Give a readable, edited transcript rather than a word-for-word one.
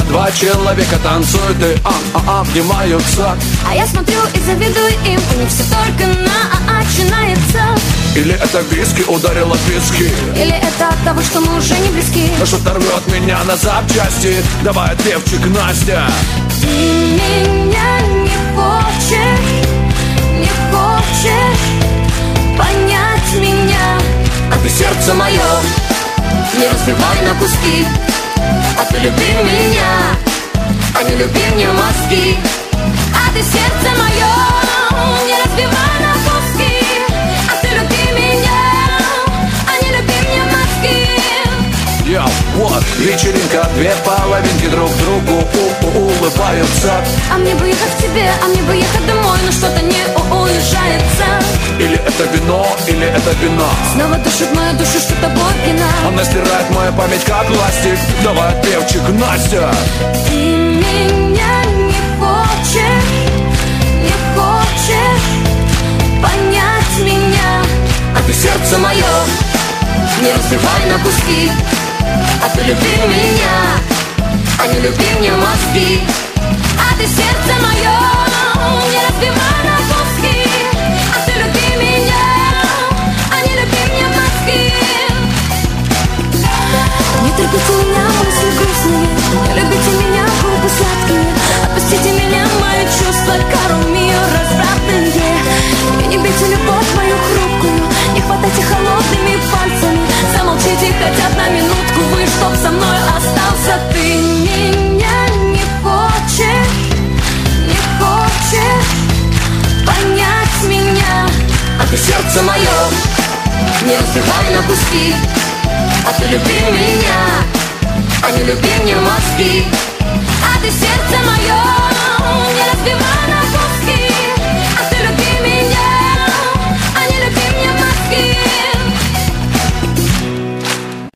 два человека танцуют и обнимаются. А я смотрю и завидую им, у них все только начинается. Или это виски ударило в виски, или это от того, что мы уже не близки. что-то рвет меня на запчасти. Давай, отпевчик, Настя. Ты меня не хочешь понять меня. А ты сердце мое не разбивай на куски. А ты люби меня, а не люби мне мозги. А ты сердце мое не разбивай на куски. А ты люби меня, а не люби мне мозги. Йоу, вот, вечеринка, две половинки друг другу улыбаются. А мне бы ехать к тебе, а мне бы ехать домой, но что-то не уезжается. Или это вино, или это вино. Снова душит мою душу, что тобой пьяна. Она стирает мою память как ластик. Давай, отпевчик, Настя. Ты меня не хочешь понять меня. А ты сердце мое не разбивай на куски. А ты люби меня, а не люби мне мозги. А ты сердце мое не разбивай на куски. А ты люби меня, а не люби мне мозги. Не трогайте меня, мысли грустные. Не любите меня, губы сладкие. Отпустите меня, мои чувства, кару мир развратные. И не бейте любовь мою хрупкую. Не хватайте холодными пальцами. Замолчите хотя бы на минутку вы, чтоб со мной остался. Ты меня не хочешь понять меня. А ты сердце мое не разбивай на куски. А ты люби меня, а не люби мне мозги. А ты сердце мое